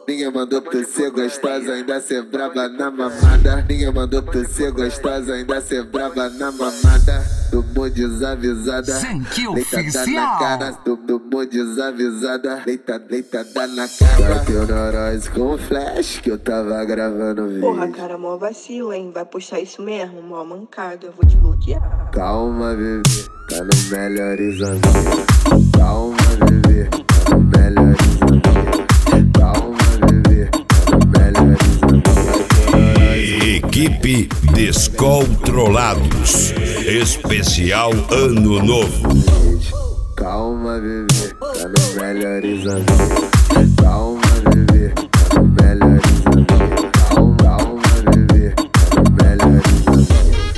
Ninguém mandou tu ser gostosa, ainda ser braba na mamada. Ninguém mandou tu ser gostosa, ainda ser braba na mamada. Tomou desavisada, deitada na cara. Tomou desavisada, deitada na cara. Bateu nós com flash que eu tava gravando vídeo. Porra, cara, mó vacilo, hein? Vai puxar isso mesmo, mó mancado, eu vou te bloquear. Calma, bebê, tá no melhores amigos. Calma, bebê, tá no melhores amigos. Calma, bebê, tá no melhores amigos. Equipe Descontrolados. Especial Ano Novo. Calma, bebê, tá no melhores amigos. Calma, bebê, tá no melhores amigos. Calma, bebê, tá no melhores amigos.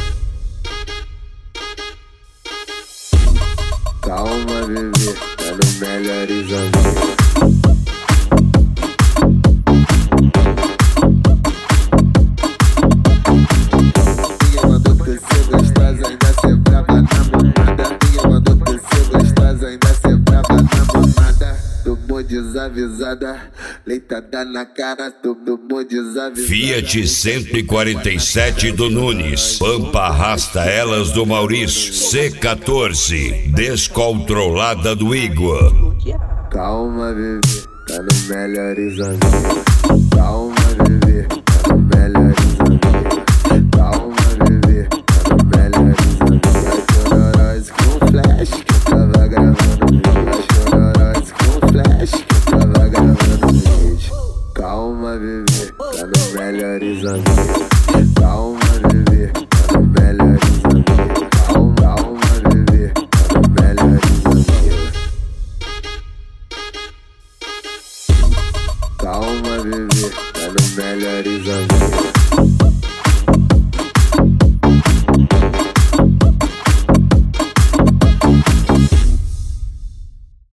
Calma, bebê, tá no melhores amigos. Ninguém mandou tu ser gostosa, ainda ser braba na mamada. Ninguém mandou tu ser gostosa, ainda ser braba na mamada. Tomou desavisada, leitada na cara. Tomou desavisada. Fiat 147 do Nunes. Pampa arrasta elas do Maurício. C14 Descontrolada do Igor. Calma, bebê, tá no melhores amigos. Calma, bebê, tá no melhores amigos. Calma, bebê, tá no melhores amigos. Bateu nós com flash que eu tava gravando vídeo. Bateu nós com flash que eu tava gravando vídeo. Calma, bebê, tá no melhores amigos. Calma, bebê, tá no melhores amigos. Calma, bebê, tá no melhores amigos. Calma, bebê, tá no melhores amigos.